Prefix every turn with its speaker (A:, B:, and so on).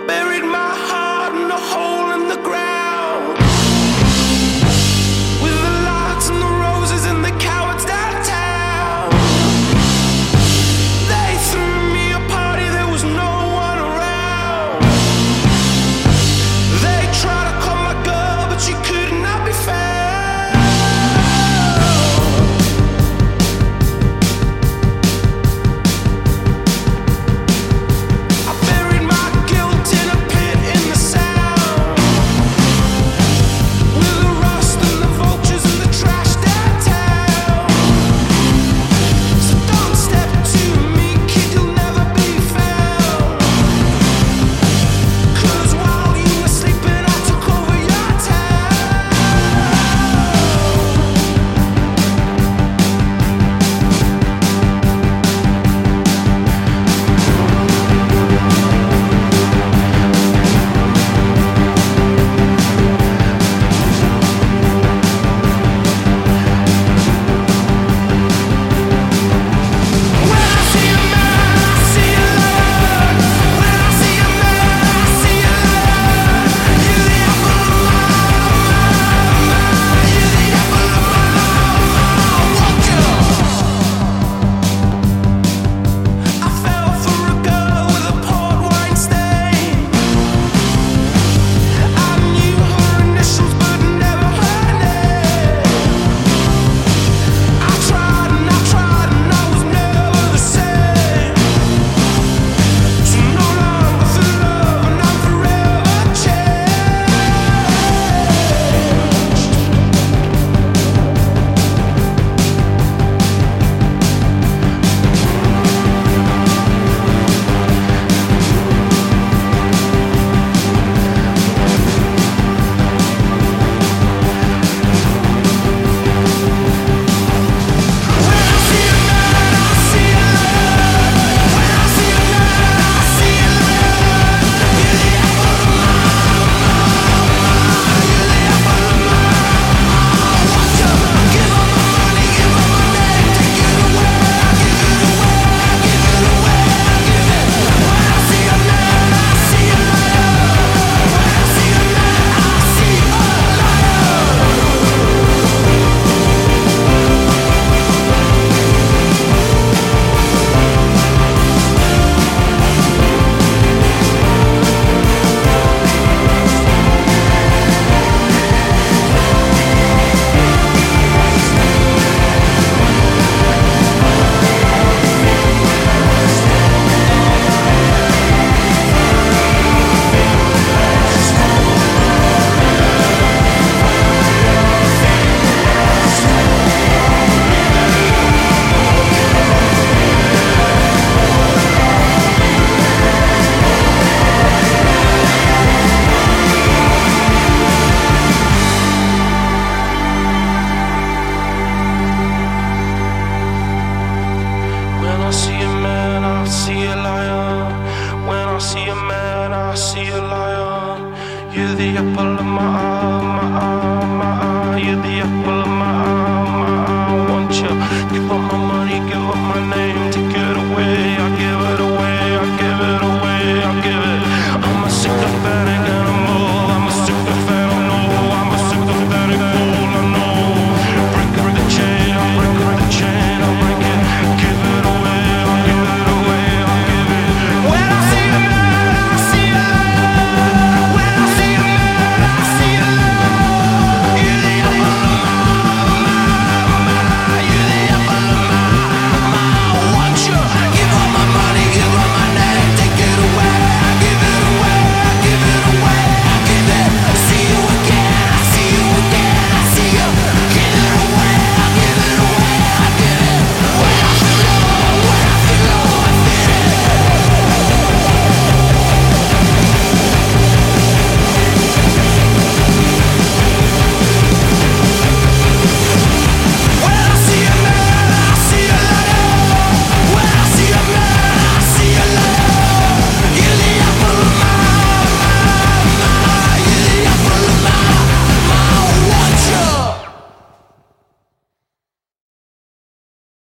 A: buried my heart in a hole in the ground, with the lights and the roses and the cowards downtown. They threw me a party, there was no one around. They tried to call my girl, but she could not be found. See a man, I see a lion. You're the apple of my eye.